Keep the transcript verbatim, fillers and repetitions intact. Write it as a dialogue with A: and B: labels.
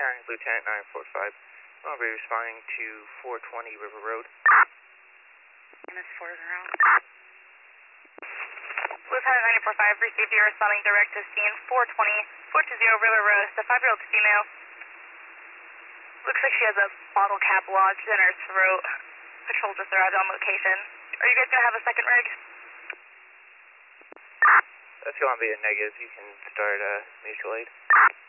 A: County, Lieutenant nine four five. I'll be responding to four twenty River Road.
B: M S four around.
C: Lieutenant nine four five, received you responding direct to scene four twenty, four two zero River Road. It's a five-year-old female. Looks like she has a bottle cap lodged in her throat. Patrol just arrived on location. Are you guys going to have a second rig?
A: That's going to be a negative. You can start uh, mutual aid.